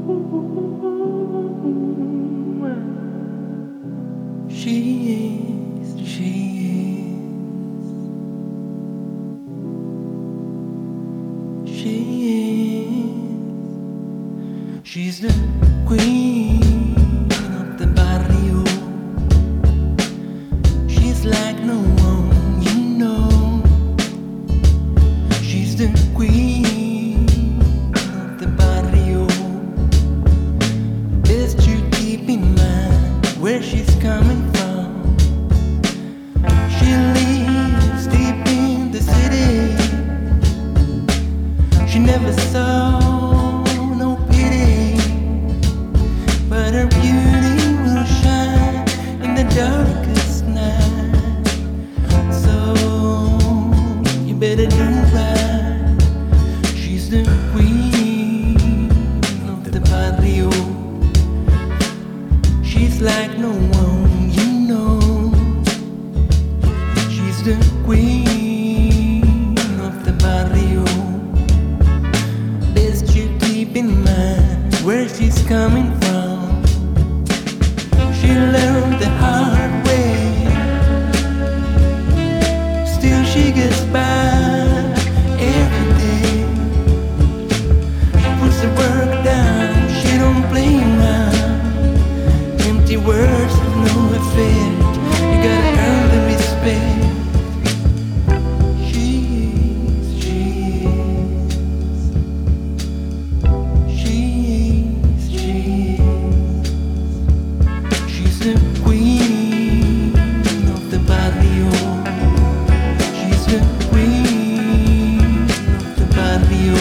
She's the queen of the barrio. She's like no one you know. She's the queen of the barrio. Best you keep in mind where she's coming from. She lives deep in the city. She never saw no pity, but her beauty will shine in the darkest night. So you better do right. She's the queen of the barrio. She's like no one you know. She's the queen of the barrio. Best you keep in mind where she's coming from. She learned the hard way. Still she gets by every day. She puts the work down, she don't play around. Empty words have no effect. You gotta earn the respect. She's the queen of the barrio. She's the queen of the barrio.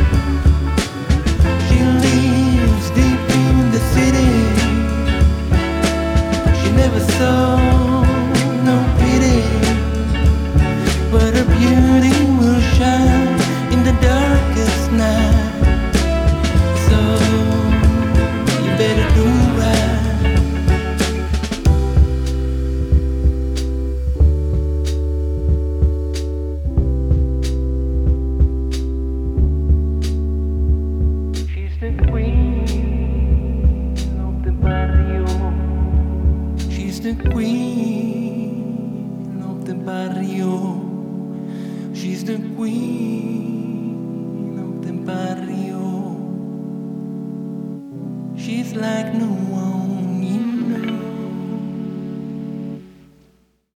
She lives deep in the city. She never saw no pity, but her beauty will shine in the darkest night. So you better do right. She's the queen of the barrio. She's the queen of the barrio. She's the queen.